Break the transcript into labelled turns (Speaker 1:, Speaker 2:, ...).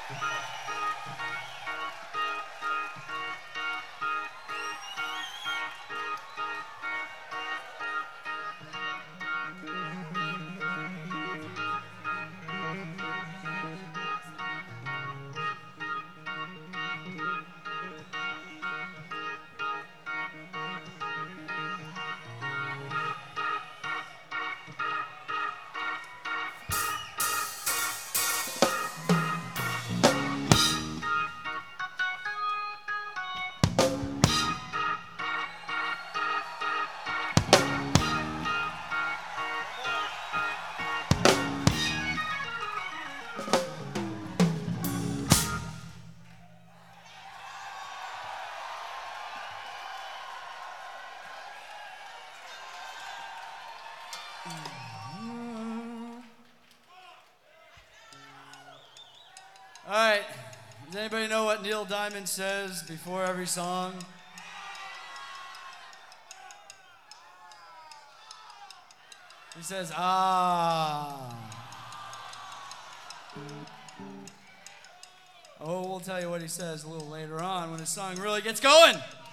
Speaker 1: All right. Does anybody know what Neil Diamond says before every song? He says, ah. Oh, we'll tell you what he says a little later on when the song really gets going.